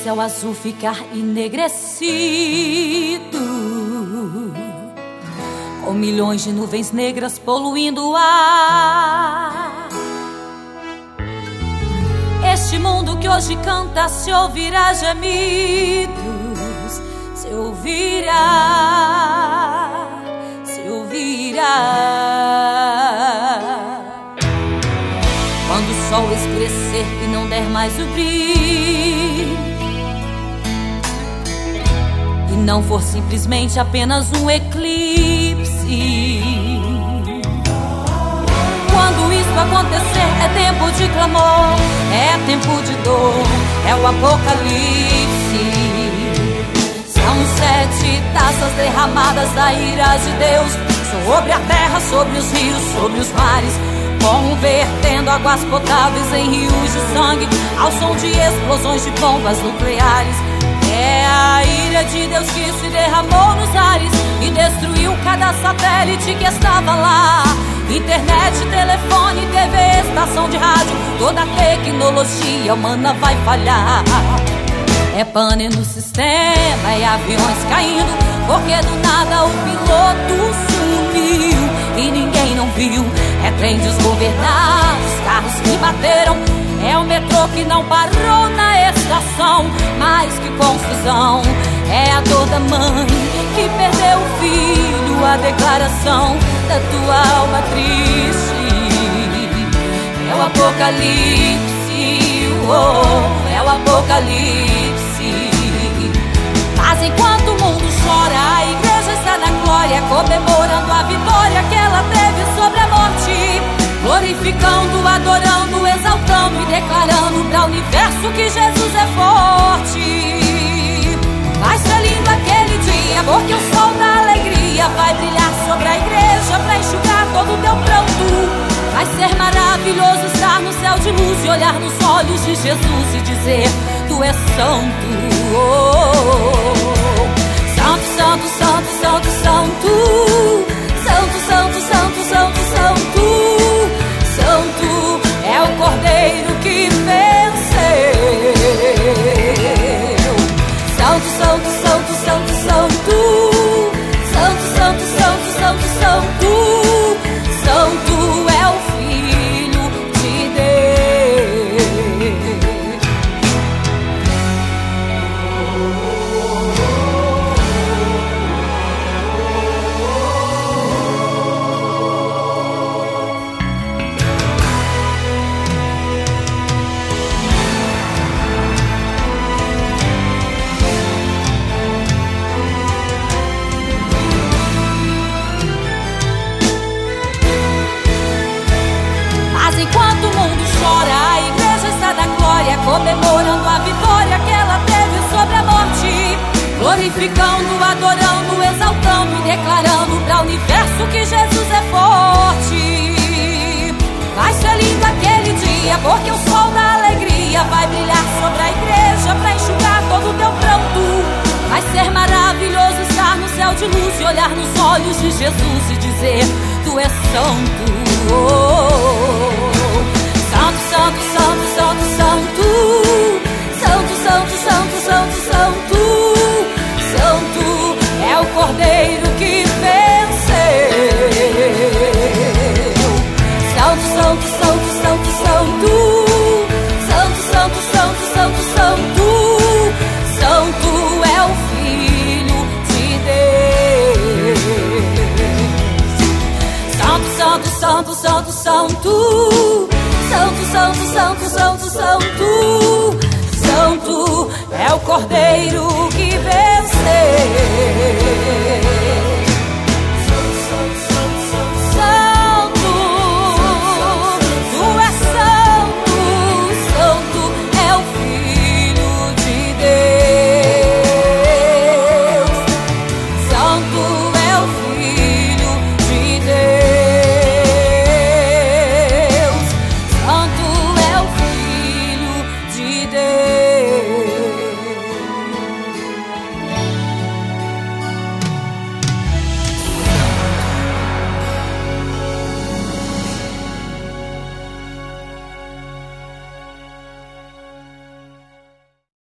céu azul ficar enegrecido, com milhões de nuvens negras poluindo o ar. Este mundo que hoje canta se ouvirá gemidos, se ouvirá, se ouvirá. Quando o sol escurecer e não der mais o brilho, e não for simplesmente apenas um eclipse. Quando isso acontecer, é tempo de clamor, é tempo de dor, é o apocalipse. São 7 taças derramadas da ira de Deus sobre a terra, sobre os rios, sobre os mares, convertendo águas potáveis em rios de sangue, ao som de explosões de bombas nucleares. É a ira de Deus que se derramou nos ares e destruiu cada satélite que estava lá. Internet, telefone, TV, estação de rádio, toda a tecnologia humana vai falhar. É pane no sistema e aviões caindo, porque do nada o piloto sumiu e ninguém não viu. É trem desgovernado, os carros que bateram, é o metrô que não parou na estação. Mas que confusão, é a dor da mãe que perdeu o filho, a declaração da tua alma triste. É o apocalipse, oh, é o apocalipse. Mas enquanto o mundo chora, a igreja está na glória, comemorando a vitória que ela teve sobre a morte, glorificando, adorando, exaltando e declarando para o universo que Jesus é forte. Vai ser lindo aquele dia, porque o sol da alegria vai brilhar sobre a igreja para enxugar todo o teu pranto. Vai ser maravilhoso estar no céu de luz e olhar nos olhos de Jesus e dizer: tu és santo, oh, oh, oh. Santo, santo, santo, santo, santo, santo, santo, santo, santo, santo, santo é o Cordeiro que venceu. Santo, santo, santo, santo, santo, santo, santo, santo, santo, santo, santo é o Filho de Deus. Enquanto o mundo chora, a igreja está na glória, comemorando a vitória que ela teve sobre a morte, glorificando, adorando, exaltando e declarando para o universo que Jesus é forte. Vai ser lindo aquele dia, porque o sol da alegria vai brilhar sobre a igreja para enxugar todo o teu pranto. Vai ser maravilhoso estar no céu de luz e olhar nos olhos de Jesus e dizer: tu és santo, oh, oh, oh. Santo, santo, santo, santo, santo, santo, santo, santo, santo, santo, santo é o Cordeiro que venceu. Santo, santo, santo, santo, santo, santo, santo, santo, santo, santo, santo é o Filho de Deus. Santo, santo, santo, santo, santo, santo, santo, santo, santo, santo, santo é o Cordeiro